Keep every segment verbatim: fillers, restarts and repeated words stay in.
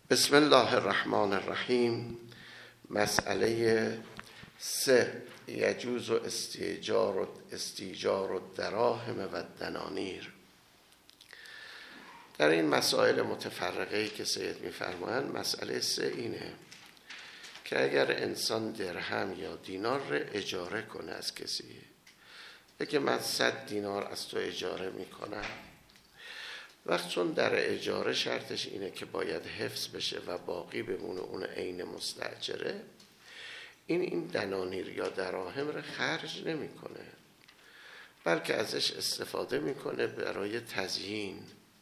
بسم الله الرحمن الرحیم. مسئله سه، یجوز و استیجار و استیجار و دراهم و دنانیر. در این مسائل متفرقه‌ای که سید می‌فرمایند، مسئله سه اینه که اگر انسان درهم یا دینار را اجاره کنه از کسی، بگه من صد دینار از تو اجاره میکنم، وقت چون در اجاره شرطش اینه که باید حفظ بشه و باقی بمونه اون عین مستاجره، این این دنانیر یا دراهم را خرج نمیکنه، بلکه ازش استفاده میکنه برای تزیین،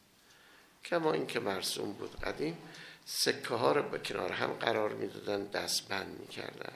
کما این که مرسوم بود قدیم سکه ها رو به کنار هم قرار میدادن، دستبند میکردن،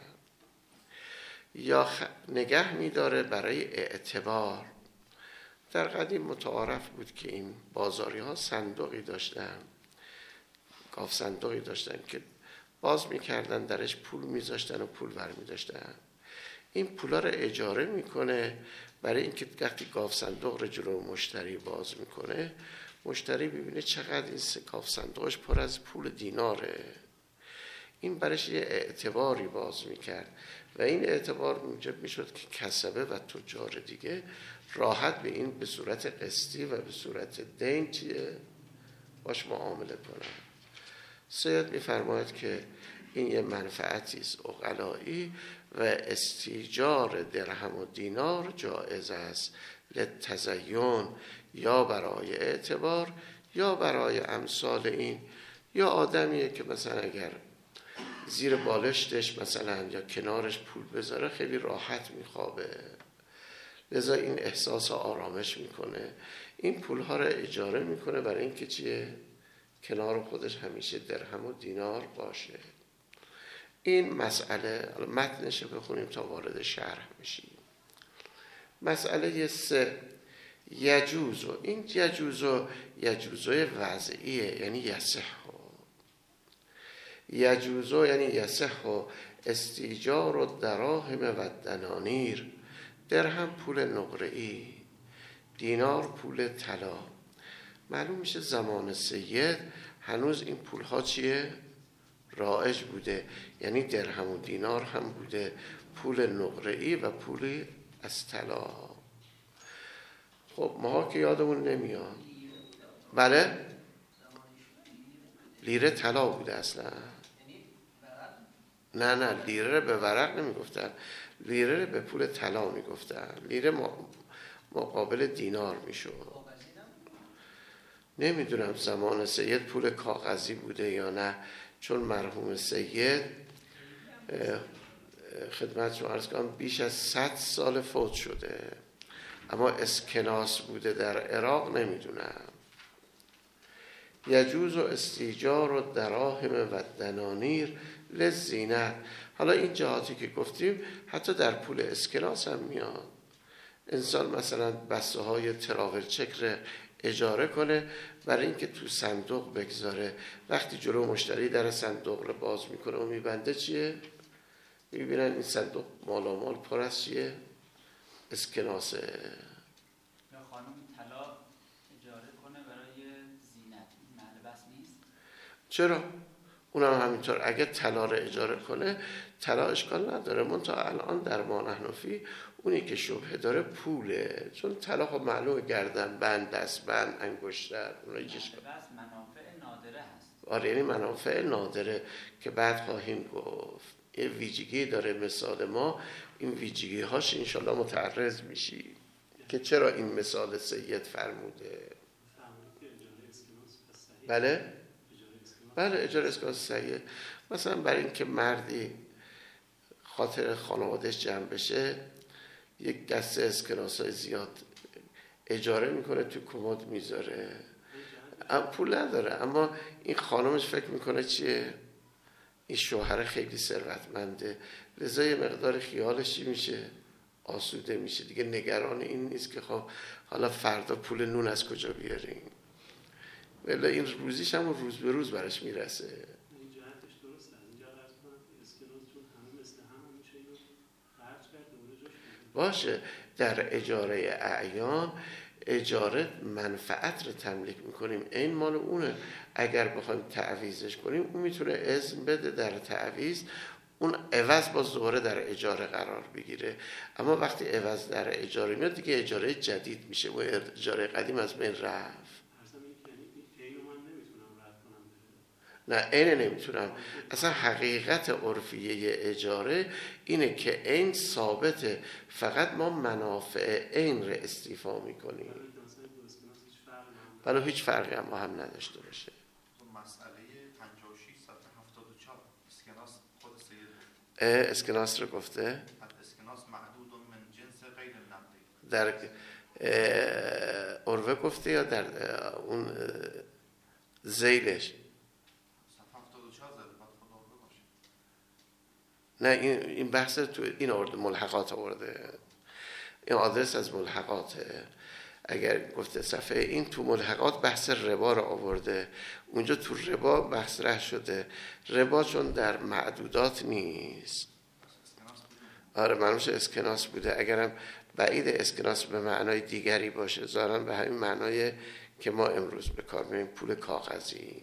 یا خ... نگه میداره برای اعتبار. در قدیم متعارف بود که این بازاری ها صندوقی داشتن، گاف صندوقی داشتن که باز میکردن، درش پول میذاشتن و پول برمی داشتن. این پولا رو اجاره میکنه برای اینکه وقتی گاف صندوق رو جلو مشتری باز میکنه، مشتری ببینه چقدر این گاف صندوقش پر از پول دیناره. این برش یه اعتباری باز میکرد و این اعتبار موجب میشد که کسبه و تجار دیگه راحت به این به صورت قسطی و به صورت دین چیه باش معامله کنن. سید میفرماید که این یه منفعتی است عقلایی و استیجار درهم و دینار جایز است للتزین، یا برای اعتبار یا برای امثال این، یا آدمیه که مثلا اگر زیر بالشتش مثلا یا کنارش پول بذاره خیلی راحت میخوابه، لذا این احساس آرامش میکنه، این پولها رو اجاره میکنه برای اینکه چیه کنار خودش همیشه درهم و دینار باشه. این مسئله متنش رو بخونیم تا وارد شرح میشیم. مسئله سه، یجوزو. این یجوزو یجوزوی وضعیه، یعنی یصح. یجوزو یعنی یصح استیجار و دراهم و دنانیر. درهم پول نقره‌ای، دینار پول طلا. معلوم میشه زمان سید هنوز این پولها چیه؟ رایج بوده، یعنی درهم و دینار هم بوده، پول نقره‌ای و پول از طلا. خب ما که یادمون نمیاد. بله؟ لیره طلا بوده اصلا. نه نه لیره به ورق نمیگفتن، لیره به پول طلا میگفتن. لیره مقابل دینار میشد. نمیدونم زمان سید پول کاغذی بوده یا نه، چون مرحوم سید خدمتتون عرض کنم بیش از صد سال فوت شده، اما اسکناس بوده در عراق نمیدونم. یجوز و استیجار و دراهم و دنانیر للزینت. حالا این جهاتی که گفتیم حتی در پول اسکناس هم میاد. انسان مثلا بسته های تراول چک رو اجاره کنه برای اینکه تو صندوق بگذاره، وقتی جلو مشتری در صندوق رو باز میکنه و میبنده چیه؟ میبینن این صندوق مالامال پر از چیه؟ اسکناسه. یا خانم طلا اجاره کنه برای زینت، محل بس نیست؟ چرا؟ اونم همینطور. اگه طلا رو اجاره کنه طلا اشکال نداره، منتها الان در ما نحنفی اونی که شبهه داره پوله، چون طلا خب معلومه گردن بند، دست بند، انگشتر، اونها هیچ اشکال. بس منافع نادره هست. آره یعنی منافع نادره که بعد خواهیم گفت. یه ویژگی داره مثال ما، این ویژگی هاش انشالله متعرض میشی که چرا این مثال سید فرموده. بله؟ بله اجاره اسکناس صحیحه. مثلا برای اینکه مردی خاطر خانوادهش جمع بشه یک دسته اسکناسای زیاد اجاره میکنه، تو کمد میذاره، پول نداره، اما این خانمش فکر میکنه چیه؟ این شوهر خیلی ثروتمنده، لذا یه مقدار خیالش چی میشه؟ آسوده میشه دیگه، نگران این نیست که خب حالا فردا پول نون از کجا بیاریم، ولی این روزیش هم روز به روز برش میرسه. این جهتش درسته. اینجا عرض کنم اسکناس چون همه مثل هم میشه اینو خرج کرد دوره جاش باشه. در اجاره اعیان اجاره منفعت رو تملیک میکنیم، این مال اونه. اگر بخوایم تعویضش کنیم اون میتونه اذن بده در تعویض، اون عوض با دوباره در اجاره قرار بگیره. اما وقتی عوض در اجاره میاد دیگه اجاره جدید میشه و اجاره قدیم از بین رفت. نه عین نمیتونم. اصلا حقیقت عرفیه اجاره اینه که عین ثابته، فقط ما منافع عین رو استیفا میکنیم، ولی هیچ فرقی هم با هم نداشته باشه. مسئله پنجاه و شش صفحه هفتاد و چهار اسکناس خود سید اسکناس رو گفته، اسکناس محدود من جنس غیر نقدی در عروه گفته یا در اون ذیلش؟ نه این این بحث تو این آورده، ملحقات آورده، این آدرس از ملحقاته. اگر گفته صفحه این تو ملحقات بحث ربا رو آورده، اونجا تو ربا بحث ره شده. ربا چون در معدودات نیست. آره معلومش اسکناس بوده. اگرم بعید اسکناس به معنای دیگری باشه، ظاهراً به همین معنای که ما امروز به کار می‌بریم، پول کاغذی.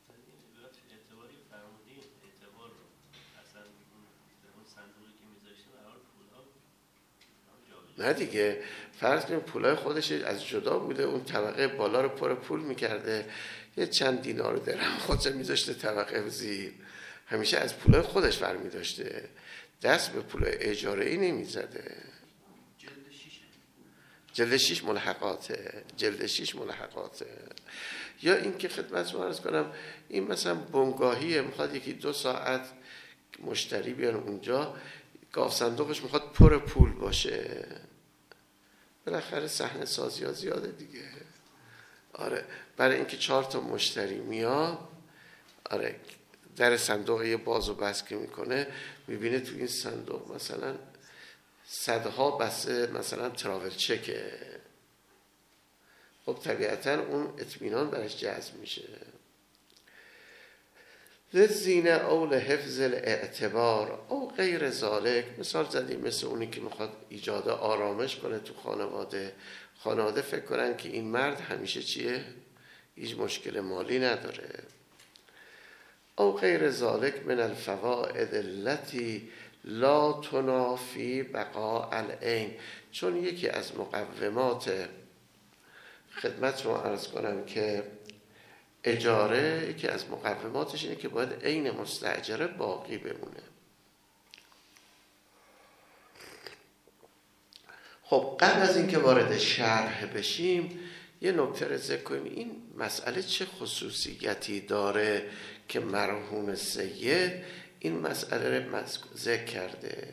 نه دیگه، فرض کنیم پولای خودش از جدا بوده، اون طبقه بالا رو پر پول میکرده، یه چند دینار درهم خودش میذاشته طبقه زیر، همیشه از پولای خودش برمی داشته، دست به پولای اجاره ای نمیزده. جلد شیش ملحقاته، جلد شیش ملحقاته. یا این که خدمتتون عرض کنم، این مثلا بنگاهیه، میخواد یکی دو ساعت مشتری بیان اونجا، گاف صندوقش میخواد پر پول باشه، بالاخره صحنه سازی ها زیاده دیگه. آره برای اینکه چهار تا مشتری میاد، آره در صندوق یه باز و بس که میکنه، میبینه تو این صندوق مثلا صدها بسته مثلا تراول چکه، خب طبیعتا اون اطمینان برش جذب میشه. للزینه او لحفظ الاعتبار او غیر ذالک، مثال زدیم مثل اونی که میخواد ایجاد آرامش کنه تو خانواده، خانواده فکر کنن که این مرد همیشه چیه، هیچ مشکل مالی نداره. او غیر ذالک من الفوائد التي لا تنافی بقاء العین، چون یکی از مقومات خدمت رو عرض کنم که اجاره، یکی از مقوماتش اینه که باید عین مستاجره باقی بمونه. خب قبل از اینکه وارد شرح بشیم یه نکته رو ذکر کنیم، این مسئله چه خصوصیتی داره که مرحوم سید این مسئله رو ذکر کرده.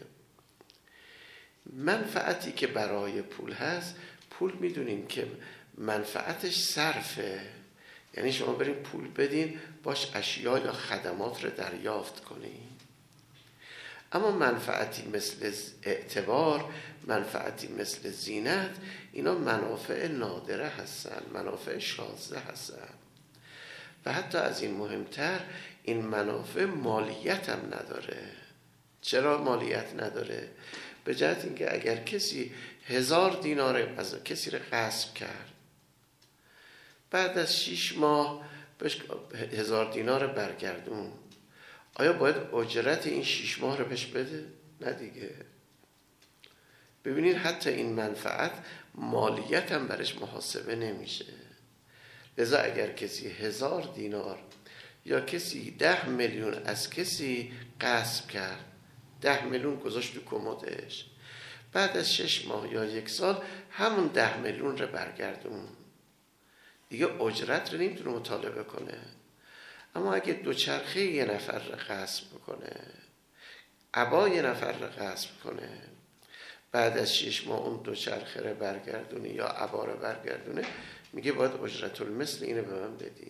منفعتی که برای پول هست، پول میدونیم که منفعتش صرفه، یعنی شما بریم پول بدین باش اشیا یا خدمات رو دریافت کنین. اما منفعتی مثل اعتبار، منفعتی مثل زینت، اینا منافع نادره هستن، منافع شاذه هستن و حتی از این مهمتر این منافع مالیت هم نداره. چرا مالیت نداره؟ به جهت اینکه اگر کسی هزار دینار از کسی رو غصب کرد، بعد از شیش ماه بهش هزار دینار برگردون، آیا باید اجرت این شیش ماه رو بهش بده؟ نه دیگه. ببینید حتی این منفعت مالیت هم برش محاسبه نمیشه. لذا اگر کسی هزار دینار یا کسی ده میلیون از کسی غصب کرد، ده میلیون گذاشت تو کمدش، بعد از شش ماه یا یک سال همون ده میلیون رو برگردون، دیگه اجرت رو نمیتونه مطالبه کنه. اما اگه دوچرخه یه نفر رو غصب کنه، عبا یه نفر رو غصب کنه، بعد از شش ماه اون دوچرخه رو برگردونه یا عبا رو برگردونه، میگه باید اجرت المثل اینو به من بدی.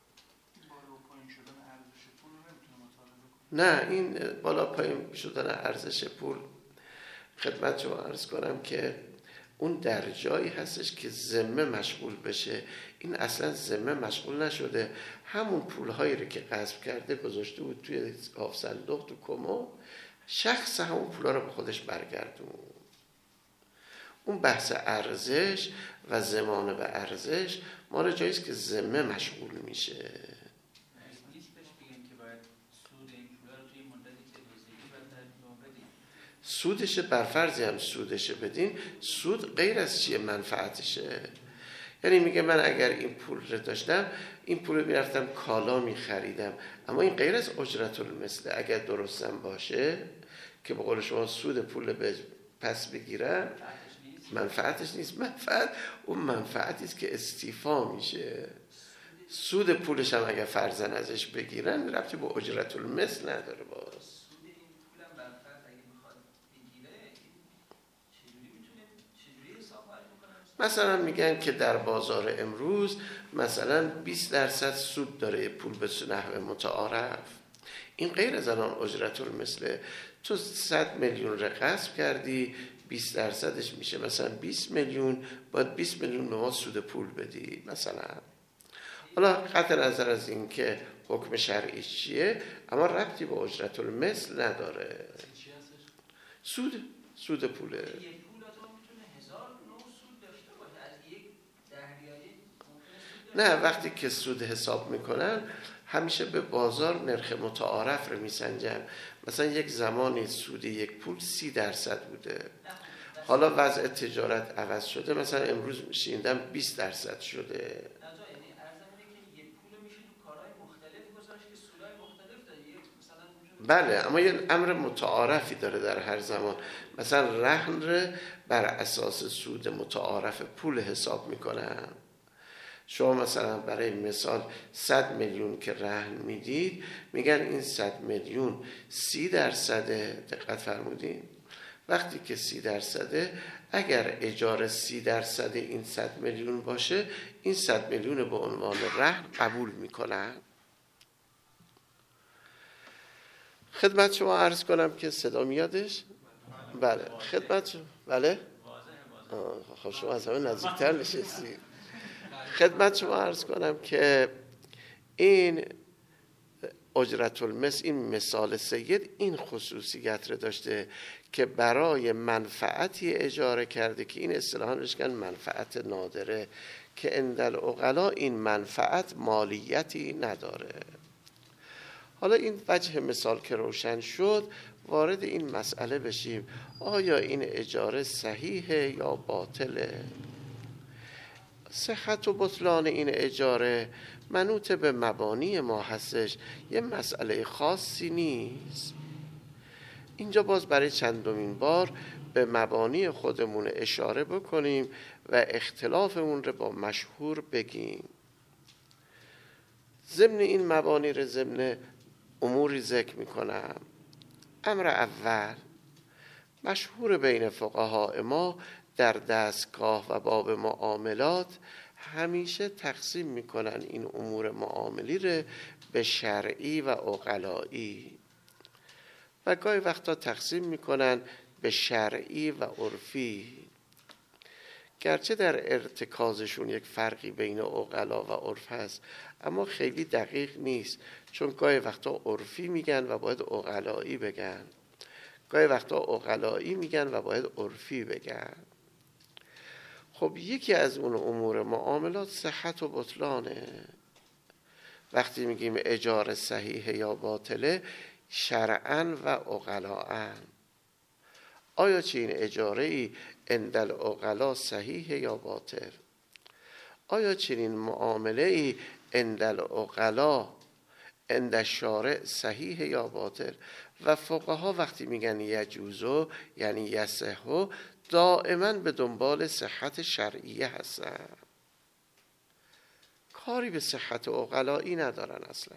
نه این بالا پایین شدن ارزش پول خدمت شما عرض کنم که اون در جایی هستش که ذمه مشغول بشه. این اصلا ذمه مشغول نشده، همون پولهایی رو که غصب کرده گذاشته بود توی گاف صندوق تو کمد، شخص همون پولها رو به خودش برگردون. اون بحث ارزش و ضمان به ارزش ما رو جاییست که ذمه مشغول میشه. نیستش بگیم که باید سود این پولا رو توی مدتی که روزگی باید در بدیم. سودش بر فرضی هم سودش بدین، سود غیر از چیه؟ منفعتشه. یعنی میگه من اگر این پول رو داشتم، این پول رو میرفتم کالا میخریدم، اما این غیر از اجرت المثله اگر درستم باشه که به قول شما سود پول به پس بگیرن، منفعتش نیست. منفعت اون منفعتی است که استیفا میشه. سود پولش هم اگر فرضاً ازش بگیرن ربطی به اجرت المثل نداره. باز سود این پولم بر فرض اگه میخواد بگیره چجوری میتونه چجوری حساب کنه؟ مثلا میگن که در بازار امروز مثلا بیست درصد سود داره پول به نحو متعارف. این غیر از الان اجرت المثله. تو صد میلیون رو غصب کردی، بیست درصدش میشه مثلا بیست میلیون، باید بیست میلیون به ما سود پول بدی مثلا. حالا قطع نظر از این که حکم شرعی چیه، اما ربطی به اجرت المثل نداره. سود سود پوله. یک پول آدم میتونه هزار نوع سود داشته باشه، از یک دهریایی ممکنه سود نه، وقتی که سود حساب میکنن همیشه به بازار نرخ متعارف رو میسنجن. مثلا یک زمانی سود یک پول سی درصد بوده، حالا وضع تجارت عوض شده، مثلا امروز شنیدم بیست درصد شده. یعنی ارزم اینه که یک پول میشه تو کارهای مختلف گذاشت که سودای مختلف داره. یک مثلا بله، اما یه امر متعارفی داره در هر زمان. مثلا رهن رو بر اساس سود متعارف پول حساب میکنن. شما مثلا برای مثال صد میلیون که رهن میدید، میگن این صد میلیون سی درصده. دقت فرمودین؟ وقتی که سی درصده، اگر اجاره سی درصد این صد میلیون باشه، این صد میلیون به عنوان رهن قبول میکنن. خدمت شما عرض کنم که صدا میادش؟ بله خدمت شما. بله خب شما از همه نزدیکتر نشستید. خدمت شما عرض کنم که این اجرت المثل، این مثال سید این خصوصیت رو داشته که برای منفعتی اجاره کرده که این اصطلاحاً روش میگن منفعت نادره، که عند العقلا این منفعت مالیتی نداره. حالا این وجه مثال که روشن شد، وارد این مسئله بشیم آیا این اجاره صحیحه یا باطله؟ صحت و بطلان این اجاره منوط به مبانی ما هستش، یه مسئله خاصی نیست. اینجا باز برای چندمین بار به مبانی خودمون اشاره بکنیم و اختلافمون رو با مشهور بگیم. ضمن این مبانی رو ضمن اموری ذکر میکنم. امر اول مشهور بین فقهای ما در دستگاه و باب معاملات همیشه تقسیم میکنن این امور معاملی رو به شرعی و عقلایی، و گاهی وقتا تقسیم میکنن به شرعی و عرفی. گرچه در ارتکازشون یک فرقی بین عقلا و عرف هست، اما خیلی دقیق نیست، چون گاهی وقتا عرفی میگن و باید عقلایی بگن، گاهی وقتا عقلایی میگن و باید عرفی بگن. خب یکی از اون امور معاملات صحت و بطلانه. وقتی میگیم اجاره صحیحه یا باطله، شرعاً و عقلاً، آیا چنین اجاره ای عند العقلا صحیحه یا باطل؟ آیا چنین معامله ای عند العقلا عند الشارع صحیحه یا باطل؟ و فقها وقتی میگن یجوزو یعنی یصحو، دائما به دنبال صحت شرعیه هستن، کاری به صحت عقلایی ندارن اصلا.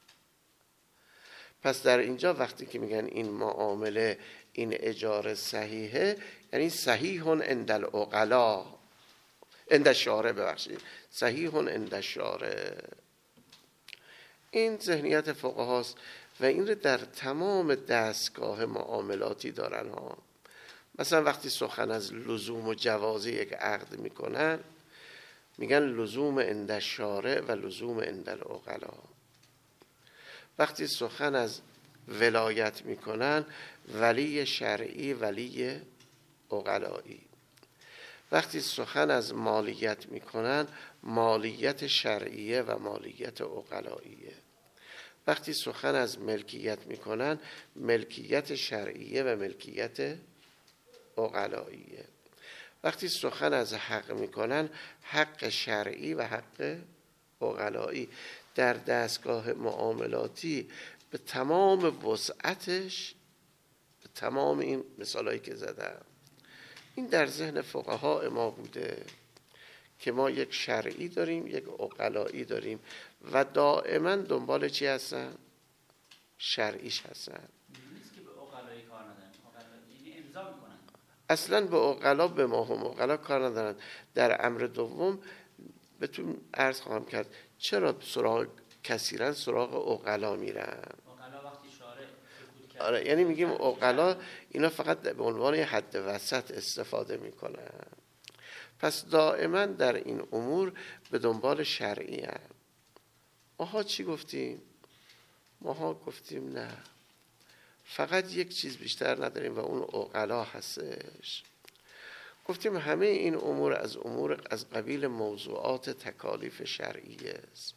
پس در اینجا وقتی که میگن این معامله، این اجاره صحیحه، یعنی صحیح عند العقلا، عند الشارع، ببخشید صحیح عند الشارع. این ذهنیت فقهاست و این رو در تمام دستگاه معاملاتی دارن ها. مثلا وقتی سخن از لزوم و جواز یک عقد میکنن، میگن لزوم عند الشارع و لزوم عند العقلا. وقتی سخن از ولایت میکنن، ولی شرعی ولی عقلایی. وقتی سخن از مالیت میکنن مالیت شرعیه و مالیت عقلاییه. وقتی سخن از ملکیت میکنن ملکیت شرعیه و ملکیت عقلاییه. وقتی سخن از حق میکنن حق شرعی و حق عقلایی. در دستگاه معاملاتی به تمام وسعتش، به تمام این مثالایی که زدم، این در ذهن فقها ما بوده که ما یک شرعی داریم یک عقلایی داریم و دائما دنبال چی هستن؟ شرعیش هستن. نیست که به عقلایی کار ندارن، عقلایی یعنی امضا میکنن. اصلا به عقلا به ما هم عقلا کار ندارن. در امر دوم بهتون عرض خواهم کرد چرا سراغ کثیرا سراغ عقلا میرن. عقلا وقتی شارع سکوت کرد، آره، یعنی میگیم عقلا اینا فقط به عنوان حد وسط استفاده میکنن. پس دائما در این امور به دنبال شرعی هم. ماها چی گفتیم؟ ماها گفتیم نه، فقط یک چیز بیشتر نداریم و اون عقلا هستش. گفتیم همه این امور از امور از قبیل موضوعات تکالیف شرعیه است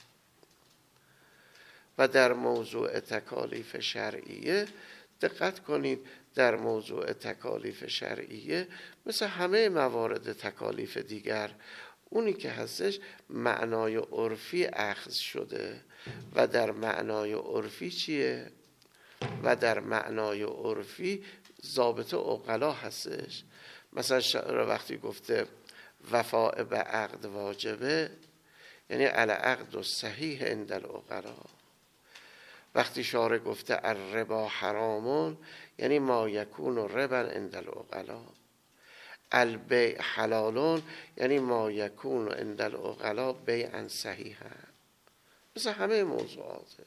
و در موضوع تکالیف شرعیه دقت کنید، در موضوع تکالیف شرعیه مثل همه موارد تکالیف دیگر اونی که هستش معنای عرفی اخذ شده و در معنای عرفی چیه؟ و در معنای عرفی ضابط عقلا هستش. مثلا شعر وقتی گفته وفاء به عقد واجبه یعنی العقد و صحیح عند العقلا. وقتی شارع گفته الربا حرامون یعنی ما یکون ربا عند العقلا. البیع حلالون یعنی ما یکون عند العقلا بیعا صحیحا. مثل همه موضوعاته،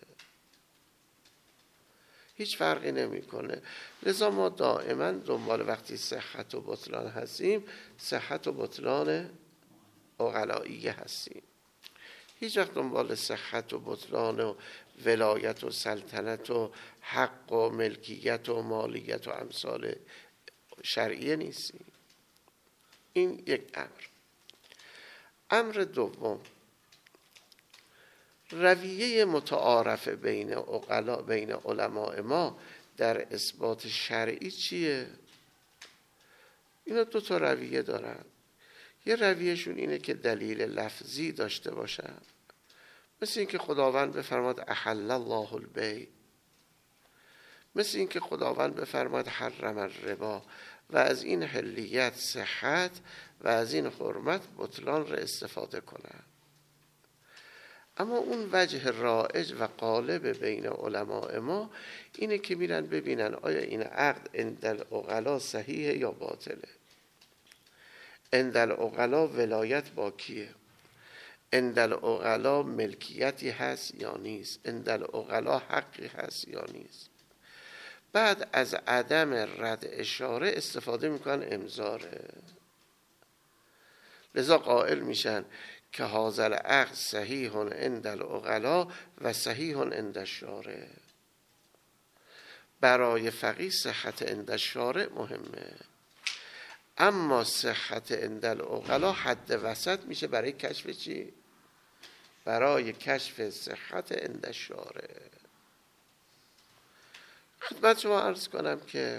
هیچ فرقی نمیکنه. لذا ما دائما دنبال وقتی صحت و بطلان هستیم صحت و بطلان عقلاییه هستیم. هیچ وقت دنبال صحت و بطلان و ولایت و سلطنت و حق و ملکیت و مالیت و امثال شرعیه نیستیم. این یک امر. امر دوم، رویه متعارف بین عقلا بین علماء ما در اثبات شرعی چیه؟ اینا دو تا رویه دارن. یه رویهشون اینه که دلیل لفظی داشته باشن، مثل این که خداوند بفرماد احل الله البیع، مثل این که خداوند بفرماد حرم الربا و از این حلیت صحت و از این حرمت بطلان را استفاده کنن. اما اون وجه رائج و غالب بین علماء ما اینه که میرن ببینن آیا این عقد عند العقلا صحیحه یا باطله. عند العقلا ولایت با کیه؟ عند العقلا ملکیتی هست یا نیست؟ عند العقلا حقی هست یا نیست؟ بعد از عدم رد اشاره استفاده میکنن امضاره. لذا قائل میشن که هذا العقد صحیح عند العقلا و صحیح عند الشارع. برای فقیه صحت عند الشارع مهمه، اما صحت عند العقلا حد وسط میشه برای کشف چی؟ برای کشف صحت عند الشارع. خدمت شما عرض کنم که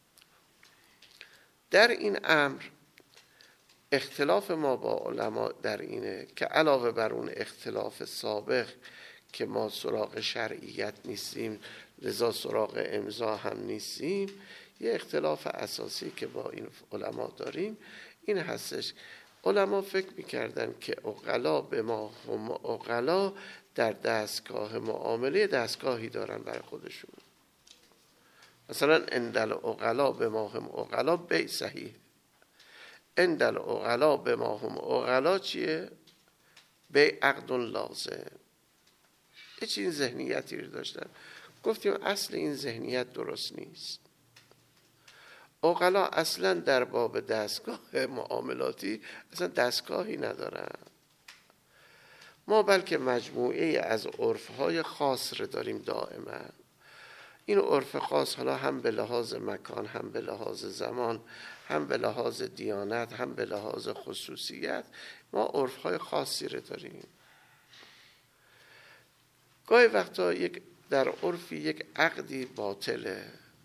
در این امر اختلاف ما با علما در اینه که علاوه بر اون اختلاف سابق که ما سراغ شرعیت نیستیم لذا سراغ امضا هم نیستیم، یه اختلاف اساسی که با این علما داریم این هستش. علما فکر میکردن که عقلا به ما هم عقلا در دستگاه معامله دستگاهی دارن برای خودشون. مثلا عند العقلا به ما هم عقلا بیع صحیح، عند العقلا به ما هم عقلا چیه؟ بیع عقد لازم. هیچ این ذهنیتی رو داشتن. گفتیم اصل این ذهنیت درست نیست. عقلا اصلا در باب دستگاه معاملاتی اصلا دستگاهی ندارن. ما بلکه مجموعه از عرفهای خاص رو داریم دائما. این عرف خاص حالا هم به لحاظ مکان، هم به لحاظ زمان، هم به لحاظ دیانت، هم به لحاظ خصوصیت، ما عرف‌های خاصی رو داریم. گاهی وقتا یک در عرفی یک عقدی باطله،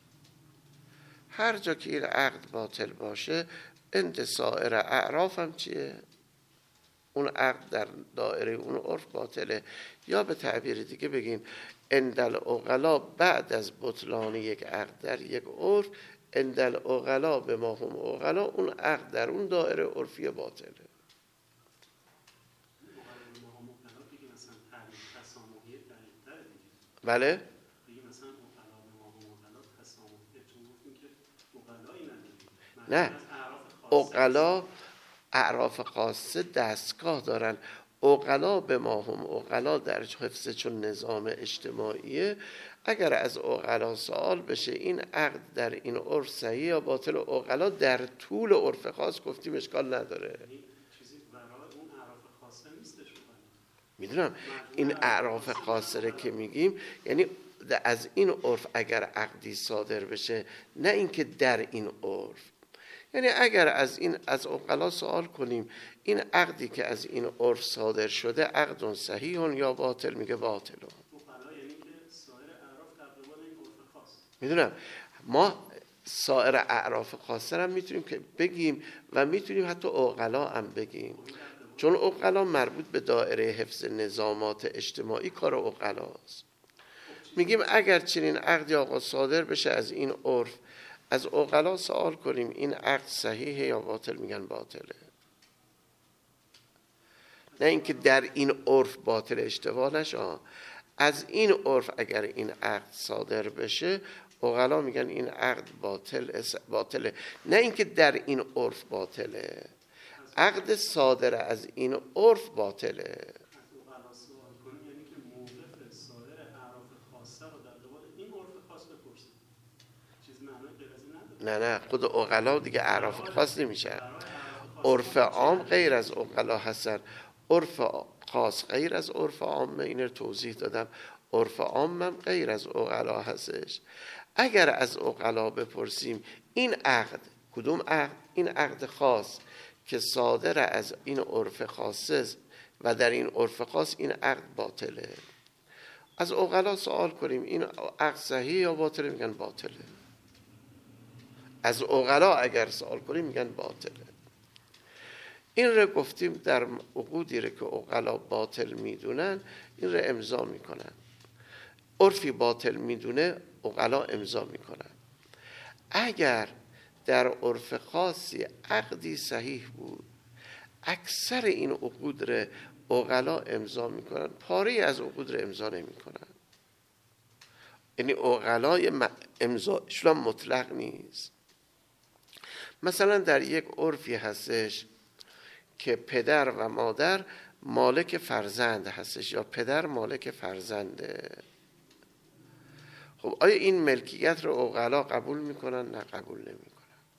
هر جا که این عقد باطل باشه عند سایر اعراف هم چیه؟ اون عقد در دایره اون عرف باطله. یا به تعبیر دیگه بگیم عند العقلا بعد از بطلان یک عقد در یک عرف، عند العقلا به ما هم عقلا، اون عقد در اون دایره عرفی باطله. بله؟ نه، عقلا اعراف خاصه دستگاه دارن. عقلا به ما هم عقلا در حفظ چون نظام اجتماعیه، اگر از عقلا سوال بشه این عقد در این عرف صحیح یا باطل، عقلا در طول عرف خاص گفتیم اشکال نداره. میدونم این اعراف خاصه که میگیم یعنی از این عرف اگر عقدی صادر بشه، نه اینکه در این عرف. یعنی اگر از این از عقلا سوال کنیم این عقدی که از این عرف صادر شده عقد صحیح یا باطل، میگه باطل. میدونم ما سایر اعراف خاصه هم میتونیم که بگیم و میتونیم حتی عقلا هم بگیم، چون عقلا مربوط به دایره حفظ نظامات اجتماعی کار عقلاست. میگیم اگر چنین عقدی آقا صادر بشه از این عرف، از عقلا سوال کنیم این عقد صحیحه یا باطل، میگن باطله. نه اینکه در این عرف باطل، اشتباه نشه، از این عرف اگر این عقد صادر بشه عقلا میگن این عقد باطل باطله، نه اینکه در این عرف باطله، عقد صادر از این عرف باطله. نه نه خود عقلا دیگه اعراف خاص نمیشن. عرف عام غیر از عقلا هستن، عرف خاص غیر از عرف عام. این رو توضیح دادم، عرف عام هم غیر از عقلا هستش. اگر از عقلا بپرسیم این عقد کدوم عقد؟ این عقد خاص که صادر از این عرف خاصه و در این عرف خاص این عقد باطله، از عقلا سوال کنیم این عقد صحیح یا باطله، میگن باطله. از عقلا اگر سوال کنیم میگن باطله. این رو گفتیم در عقودی رو که عقلا باطل میدونن این رو امضا میکنن. عرفی باطل میدونه عقلا امضا میکنن. اگر در عرف خاصی عقدی صحیح بود، اکثر این عقود رو عقلا امضا میکنن، پاره از عقود رو امضا نمیکنن. یعنی عقلای امضاشون مطلق نیست. مثلا در یک عرفی هستش که پدر و مادر مالک فرزند هستش یا پدر مالک فرزنده. خب آیا این ملکیت رو عقلا قبول میکنن؟ نه قبول نمیکنن.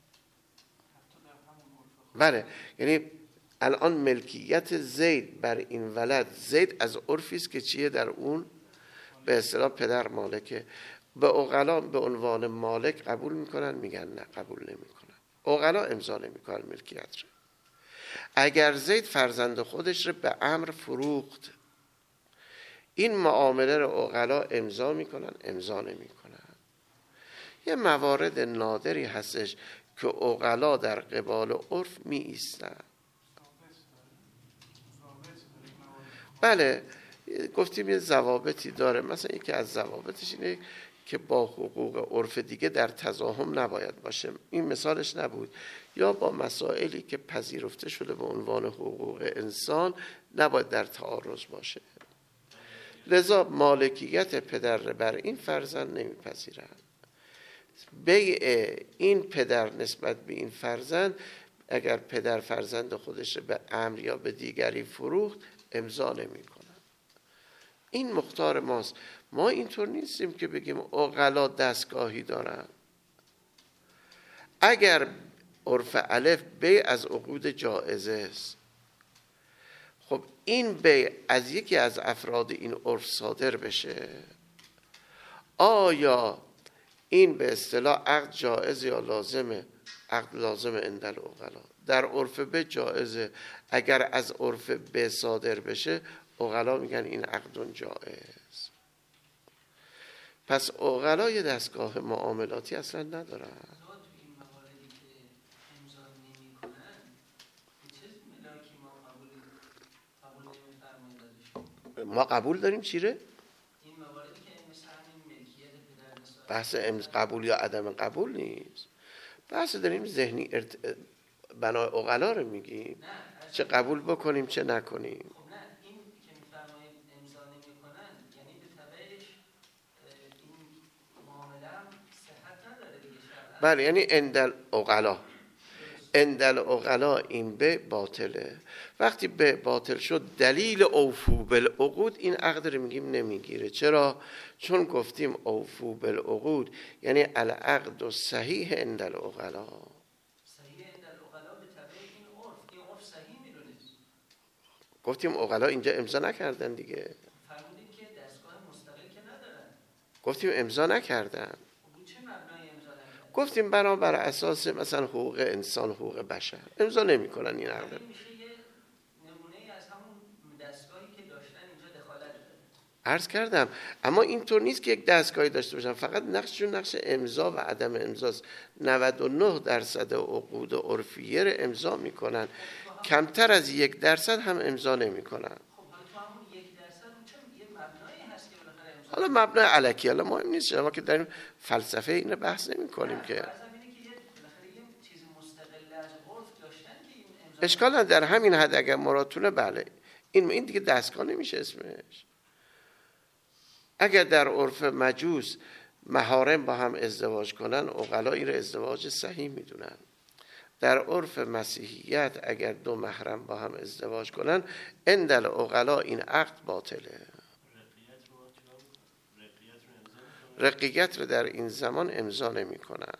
بله، یعنی الان ملکیت زید بر این ولد، زید از عرفی است که چیه در اون به اصطلاح پدر مالکه، به عقلا به عنوان مالک قبول میکنن؟ میگن نه قبول نمیکنن. عقلا امضا نمیکنن ملکیت رو. اگر زید فرزند خودش رو به عمرو فروخت، این معامله رو عقلا امضا میکنن؟ امضا نمیکنن. یه موارد نادری هستش که عقلا در قبال عرف می ایستن. بله گفتیم یه ضوابطی داره، مثلا یکی از ضوابطش اینه که با حقوق عرف دیگه در تزاحم نباید باشه. این مثالش نبود. یا با مسائلی که پذیرفته شده به عنوان حقوق انسان نباید در تعارض باشه. لذا مالکیت پدر بر این فرزند نمیپذیرن. بیع این پدر نسبت به این فرزند، اگر پدر فرزند خودش به عمرو یا به دیگری فروخت امضا نمیکنن. این مختار ماست. ما اینطور نیستیم که بگیم عقلا دستگاهی دارن. اگر عرف الف بیع از عقود جائزه است، خب این بیع از یکی از افراد این عرف صادر بشه، آیا این به اصطلاح عقد جائز یا لازمه؟ عقد لازم عند العقلا. در عرف به جائزه. اگر از عرف به صادر بشه عقلا میگن این عقد جائز. پس عقلا یه دستگاه معاملاتی اصلا ندارن. ما قبول داریم چیره؟ بحث امز قبول یا عدم قبول نیست. بحث داریم ذهنی ارت... بنای عقلا رو میگیم، چه قبول بکنیم چه نکنیم. خب نه، این که میفرمایید امضا نمیکنن یعنی به تبعش این معامله هم صحت نداره دیگه شرعاً. بله، یعنی اندل عقلا، اندل عقلا این به باطله. وقتی به باطل شد دلیل اوفو بالعقود این عقد رو میگیم نمیگیره. چرا؟ چون گفتیم اوفو بالعقود یعنی العقد صحیح اندل عقلا. صحیح اندل عقلا به تبع این عرف، این عرف صحیح میدونه. گفتیم عقلا اینجا امضا نکردن دیگه. فرمودیم که دستگاه مستقل که ندارن. گفتیم امضا نکردن. خب چه مبنای امضا نکردن؟ گفتیم بنا بر اساس مثلا حقوق انسان، حقوق بشر امضا نمیکنن این عقد. عرض کردم اما اینطور نیست که یک دستگاهی داشته باشن، فقط نقششون نقش امضا و عدم امضاست. نود و نه درصد عقود عرفیه رو امضا میکنن، کمتر از یک درصد هم امضا نمیکنن. حالا مبنای الکی، حالا مهم نیست، شما که داریم فلسفه اینو بحث نمی کنیم که اشکال نداره. در همین حد اگر مرادتونه بله، این این دیگه دستگاه نمیشه اسمش. اگر در عرف مجوس محارم با هم ازدواج کنن عقلا این رو ازدواج صحیح میدونن. در عرف مسیحیت اگر دو محرم با هم ازدواج کنن اندل عقلا این عقد باطله. رقیقت رو در این زمان امضا نمی کنن.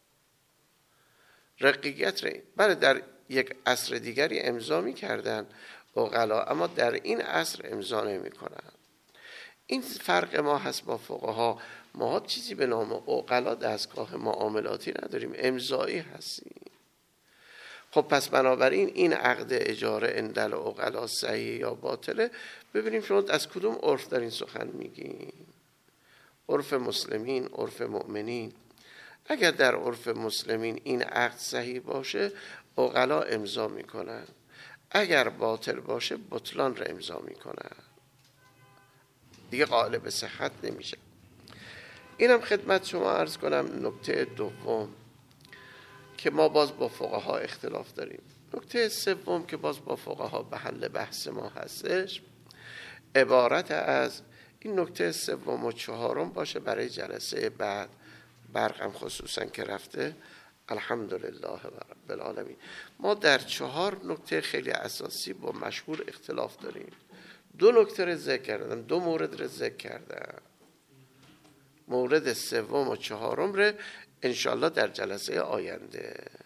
رقیقت رو بله در یک عصر دیگری امضا می کردن عقلا، اما در این عصر امضا نمی کنن. این فرق ما هست با فقها. ما چیزی به نام عقلا دستگاه معاملاتی نداریم، امضایی هستیم. خب پس بنابراین این عقد اجاره اندل عقلا صحیح یا باطله. ببینیم شما از کدوم عرف دارین سخن میگین؟ عرف مسلمین، عرف مؤمنین. اگر در عرف مسلمین این عقد صحیح باشه عقلا امضا میکنن، اگر باطل باشه بطلان را امضا میکنن، دیگه قائل به صحت نمیشه. اینم خدمت شما عرض کنم. نکته دوم که ما باز با فقها اختلاف داریم. نکته سوم که باز با فقها به حل بحث ما هستش عبارت از این نکته سوم و چهارم باشه برای جلسه بعد. برقم خصوصا که رفته الحمدلله رب العالمین. ما در چهار نکته خیلی اساسی با مشهور اختلاف داریم. دو نکته رو ذکر کردم، دو مورد رو ذکر کردم. مورد سوم و چهارم رو انشالله در جلسه آینده